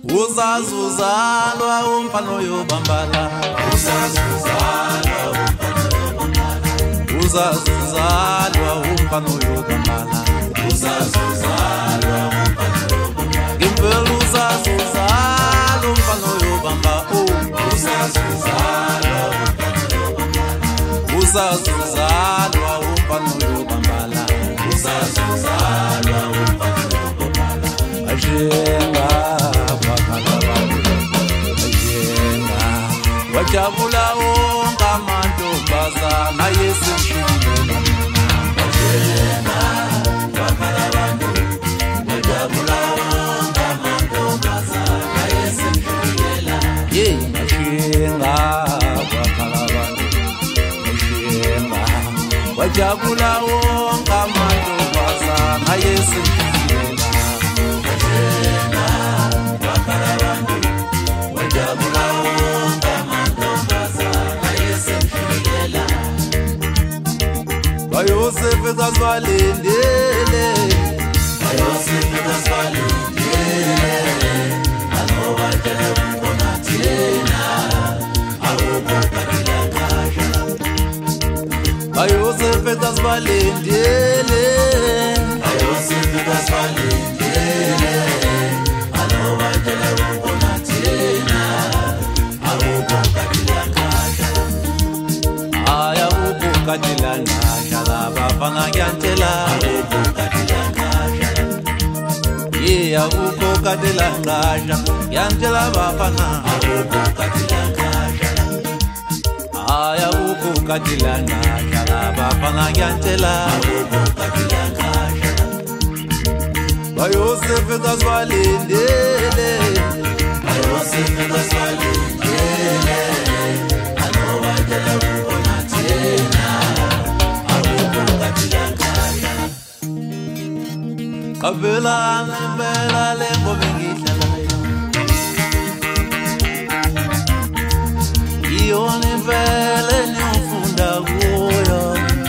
Uzazuzalwa umfana oyobambala, uzazuzalwa umfana oyobambala, ngempela uzazuzalwa umfana oyobamba, uzazuzalwa umfana oyobambala, ajenga wajabula wonke amantombazana yesemshileni ajenga bakhala abantu wajabula wonke amantombazana yesemshileni ajenga bakhala abantu ajenga wajabula wonke amantombazana yesemshileni ajenga bakhala abantu wajabula Yosefu kaswalindele, Yosefu kaswalindele, aloba jele mbona tena, awukukadila kasha. Yosefu kaswalindele, Yosefu kaswalindele, aloba jele mbona tena, awukukadila kasha. Aya ukukadila kasha. Bafana yantela yeah ukukadela ngasha yantela bafana aya ukukadela ngasha bafana yantela Yosefu kaswalindele Yosefu kaswalindele aloba jela mbona tena Abela bela le ngobengidlala Ione vele nyofunda kuyo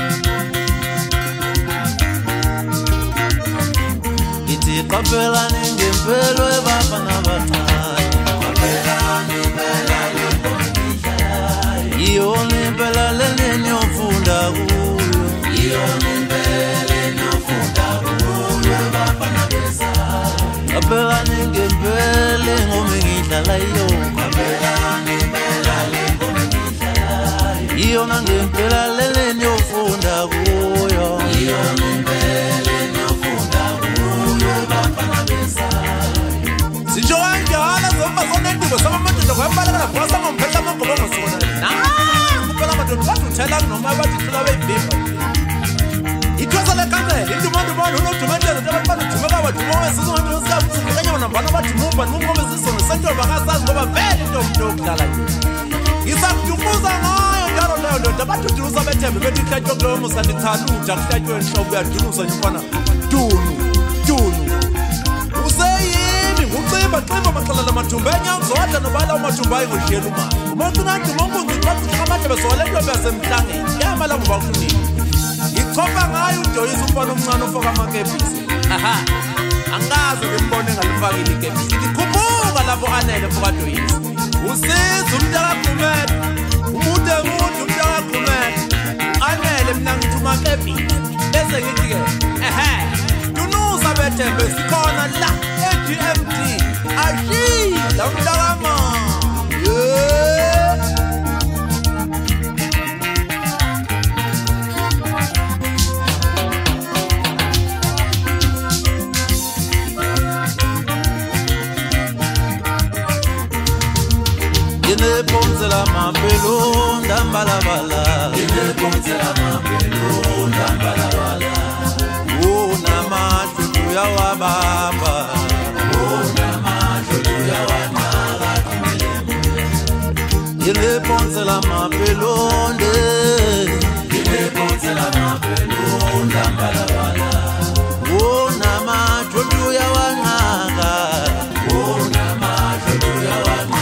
Iti kabela ngempelo ebafana bathathu Kabela ngempela le ngobengidlala Ione vela le nyofunda kuyo Ione vele nyofunda Kabela ngempela ngomengidlala iyo Kabela ngempela ngomengidlala iyo ngempela lele nyofunda kuyo iyo ngempela nyofunda kuyo bafana besayo Sinjo anjala zomba zonendubo samamadodana kwambalana kwasa ngomphela amagoma ngosona kuphela amadoda bathela noma bathula bebhimba Ithosa le kandela indumanda ubona unodumatela abantu thumela wathuma sizonke usikhathi kanye nambana bathi mumba ngombe sisona sentoba bakasazi ngoba vele into okudala nje Ngisakudukuza ngayo njalo leyo ndoda baduduza bethembe bethi ihlatywe kulo musandi thaluja kuhlatywe enhlobo uyadunuza nje ufana dunu Useyini ucimba maxhala lamathumba enyanzodla nobala umathumba ayingojela umali umuntu ngathi monkunzi bathi amade besola into yasemhlangeni yamala ngoba kufunini Ikhopha ngayo uJoyce umfana omncane ofoka amakepisi. Aha. Angaze ngimbone ngalifakile ikepisi. Ngikhuphuka lapho anele foka Joyce. Usiza umntakaGumede. Umude umntakaGumede. Anele mina ngithi umakepisi. Bese ngithi ke, Dunuza bethembe sikhona la eGMT. Ashi, la umntakama. Ile ponze la mapelo ndambalabala Ile ponze la mapelo ndambalabala Una mashutu ya wababa Una mashutu ya wanaga kumelemu Ile ponze la mapelo nde Ile ponze la mapelo ndambalabala Una mashutu ya wanaga Una mashutu ya wanaga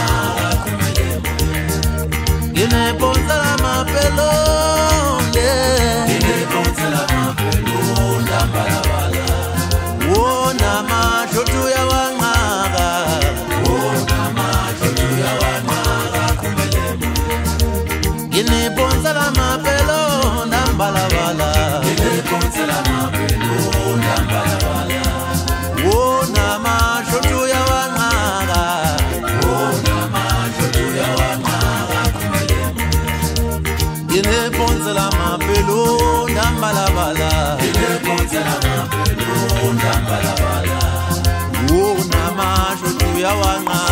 Ine ponza la mapelonde Ine ponza la mapelonde Ambalabala Wona mashotu ya wangaka ndambalabala unamasho tuyawanqa